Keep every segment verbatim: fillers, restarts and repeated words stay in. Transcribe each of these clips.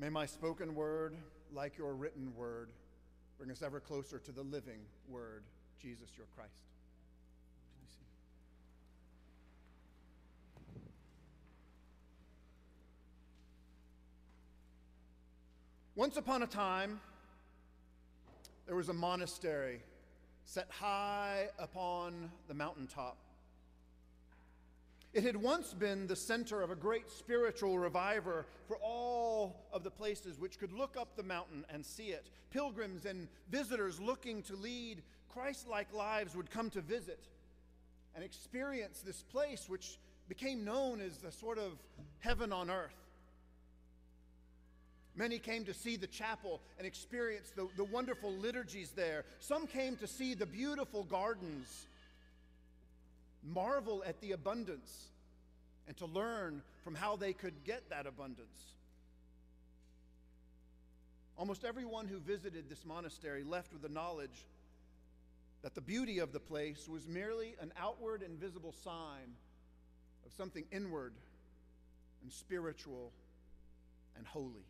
May my spoken word, like your written word, bring us ever closer to the living word, Jesus, your Christ. Once upon a time, there was a monastery set high upon the mountaintop. It had once been the center of a great spiritual reviver for all of the places which could look up the mountain and see it. Pilgrims and visitors looking to lead Christ-like lives would come to visit and experience this place which became known as the sort of heaven on earth. Many came to see the chapel and experience the, the wonderful liturgies there. Some came to see the beautiful gardens, marvel at the abundance, and to learn from how they could get that abundance. Almost everyone who visited this monastery left with the knowledge that the beauty of the place was merely an outward and visible sign of something inward and spiritual and holy.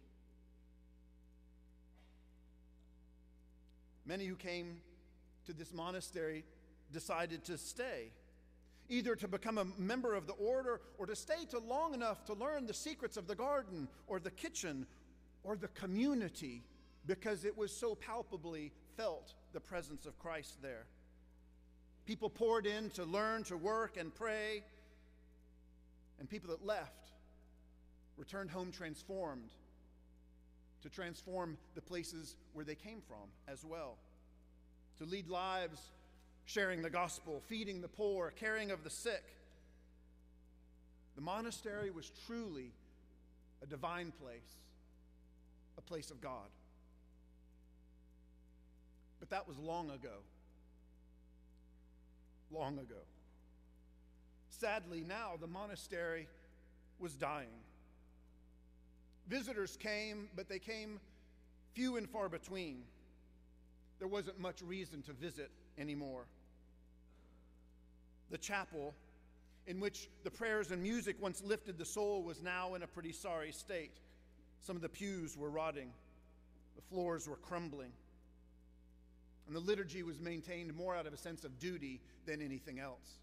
Many who came to this monastery decided to stay, either to become a member of the order or to stay to long enough to learn the secrets of the garden or the kitchen or the community, because it was so palpably felt the presence of Christ there. People poured in to learn, to work, and pray, and people that left returned home transformed, to transform the places where they came from as well, to lead lives sharing the gospel, feeding the poor, caring of the sick. The monastery was truly a divine place, a place of God. But that was long ago. Long ago. Sadly, now the monastery was dying. Visitors came, but they came few and far between. There wasn't much reason to visit anymore. The chapel, in which the prayers and music once lifted the soul, was now in a pretty sorry state. Some of the pews were rotting, the floors were crumbling, and the liturgy was maintained more out of a sense of duty than anything else.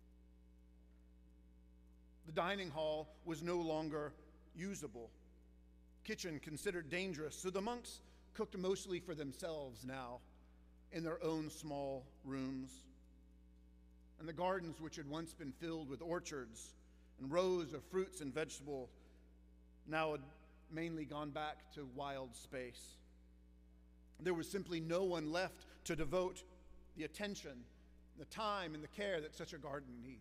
The dining hall was no longer usable. Kitchen considered dangerous, so the monks cooked mostly for themselves now in their own small rooms. And the gardens, which had once been filled with orchards and rows of fruits and vegetables, now had mainly gone back to wild space. There was simply no one left to devote the attention, the time, and the care that such a garden needs.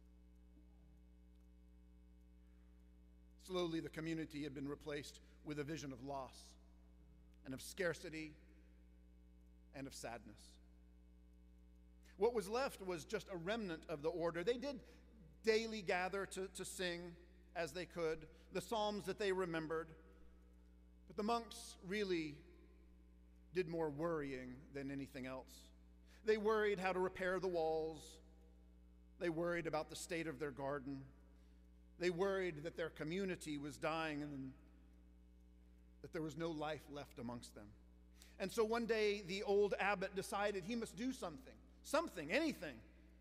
Slowly, the community had been replaced with a vision of loss and of scarcity and of sadness. What was left was just a remnant of the order. They did daily gather to, to sing as they could, the psalms that they remembered, but the monks really did more worrying than anything else. They worried how to repair the walls. They worried about the state of their garden. They worried that their community was dying and that there was no life left amongst them. And so one day the old abbot decided he must do something, something, anything.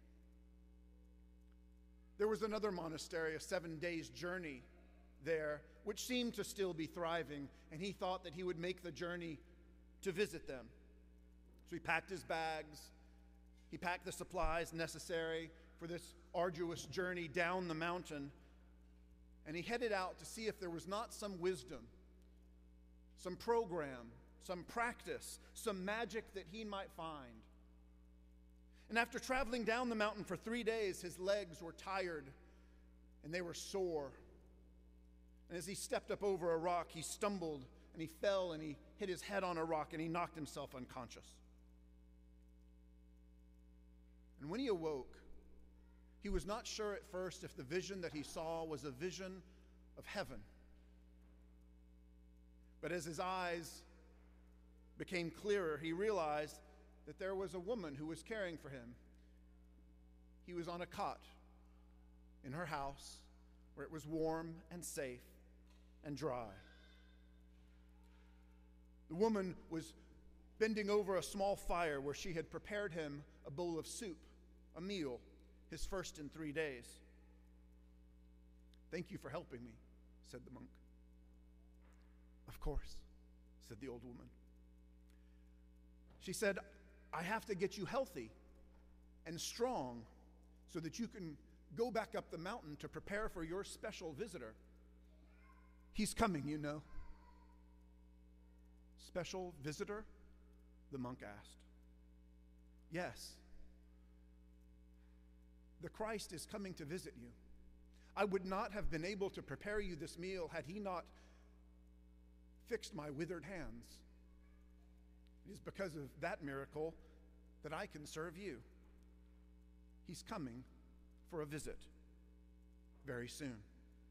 There was another monastery, a seven days journey there, which seemed to still be thriving, and he thought that he would make the journey to visit them. So he packed his bags, he packed the supplies necessary for this arduous journey down the mountain, and he headed out to see if there was not some wisdom, some program, some practice, some magic that he might find. And after traveling down the mountain for three days, his legs were tired and they were sore. And as he stepped up over a rock, he stumbled and he fell and he hit his head on a rock and he knocked himself unconscious. And when he awoke, he was not sure at first if the vision that he saw was a vision of heaven. But as his eyes became clearer, he realized that there was a woman who was caring for him. He was on a cot in her house where it was warm and safe and dry. The woman was bending over a small fire where she had prepared him a bowl of soup, a meal, his first in three days. "Thank you for helping me," said the monk. "Of course," said the old woman. She said, "I have to get you healthy and strong so that you can go back up the mountain to prepare for your special visitor. He's coming, you know." "Special visitor?" the monk asked. "Yes. The Christ is coming to visit you. I would not have been able to prepare you this meal had he not fixed my withered hands. It is because of that miracle that I can serve you. He's coming for a visit very soon."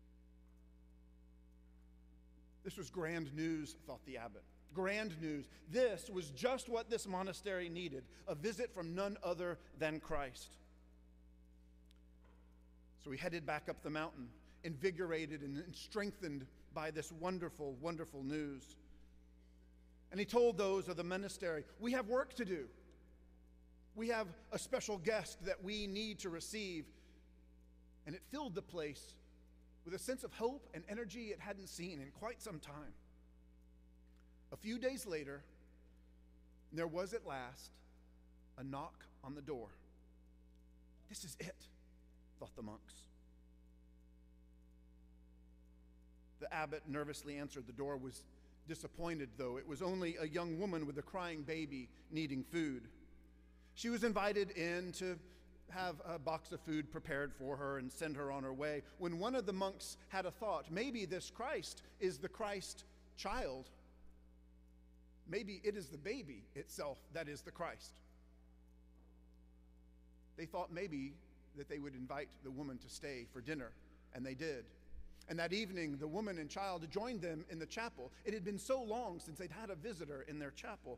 This was grand news, thought the abbot. Grand news. This was just what this monastery needed, a visit from none other than Christ. So he headed back up the mountain, invigorated and strengthened by this wonderful, wonderful news. And he told those of the monastery, "We have work to do. We have a special guest that we need to receive." And it filled the place with a sense of hope and energy it hadn't seen in quite some time. A few days later, there was at last a knock on the door. "This is it," thought the monks. The abbot nervously answered the door, was disappointed, though. It was only a young woman with a crying baby needing food. She was invited in to have a box of food prepared for her and send her on her way, when one of the monks had a thought. Maybe this Christ is the Christ child. Maybe it is the baby itself that is the Christ. They thought maybe that they would invite the woman to stay for dinner, and they did. And that evening, the woman and child joined them in the chapel. It had been so long since they'd had a visitor in their chapel.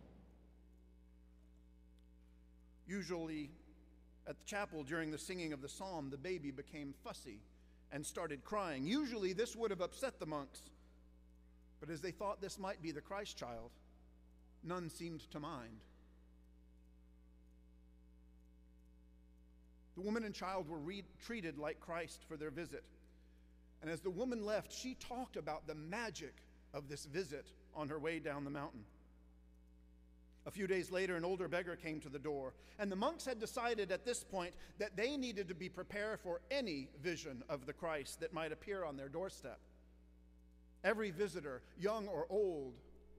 Usually, at the chapel, during the singing of the psalm, the baby became fussy and started crying. Usually, this would have upset the monks. But as they thought this might be the Christ child, none seemed to mind. The woman and child were re- treated like Christ for their visit. And as the woman left, she talked about the magic of this visit on her way down the mountain. A few days later, an older beggar came to the door, and the monks had decided at this point that they needed to be prepared for any vision of the Christ that might appear on their doorstep. Every visitor, young or old,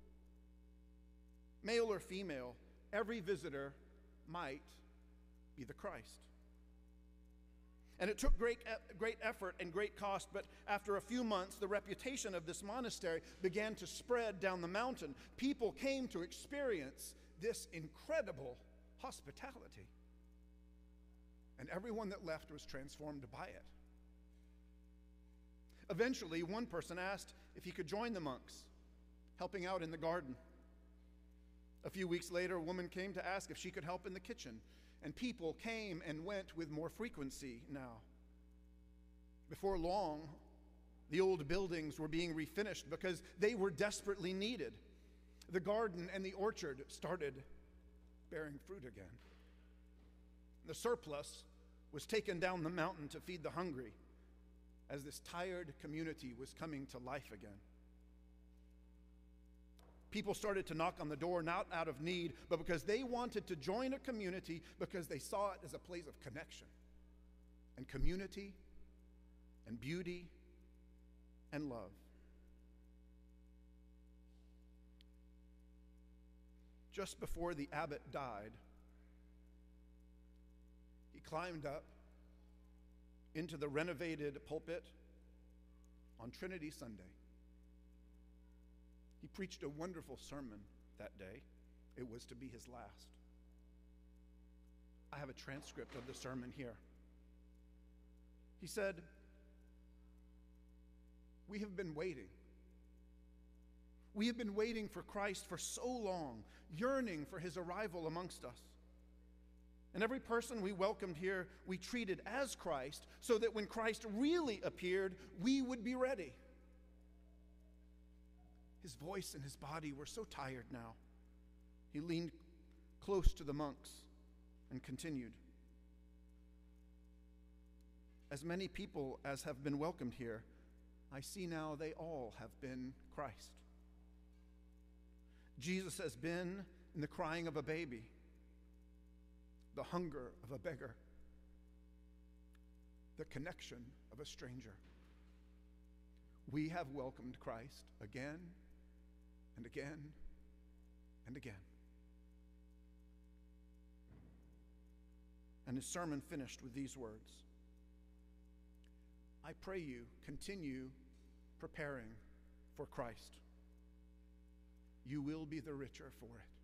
male or female, every visitor might be the Christ. And it took great, great effort and great cost, but after a few months, the reputation of this monastery began to spread down the mountain. People came to experience this incredible hospitality. And everyone that left was transformed by it. Eventually, one person asked if he could join the monks, helping out in the garden. A few weeks later, a woman came to ask if she could help in the kitchen. And people came and went with more frequency now. Before long, the old buildings were being refinished because they were desperately needed. The garden and the orchard started bearing fruit again. The surplus was taken down the mountain to feed the hungry as this tired community was coming to life again. People started to knock on the door, not out of need, but because they wanted to join a community, because they saw it as a place of connection and community and beauty and love. Just before the abbot died, he climbed up into the renovated pulpit on Trinity Sunday. He preached a wonderful sermon that day. It was to be his last. I have a transcript of the sermon here. He said, "We have been waiting. We have been waiting for Christ for so long, yearning for his arrival amongst us. And every person we welcomed here, we treated as Christ, so that when Christ really appeared, we would be ready. His His voice and his body were so tired now. He leaned close to the monks and continued. As many people as have been welcomed here, I see now they all have been Christ. Jesus has been in the crying of a baby, the hunger of a beggar, the connection of a stranger. We have welcomed Christ again and again and again. And his sermon finished with these words: I pray you continue preparing for Christ. You will be the richer for it.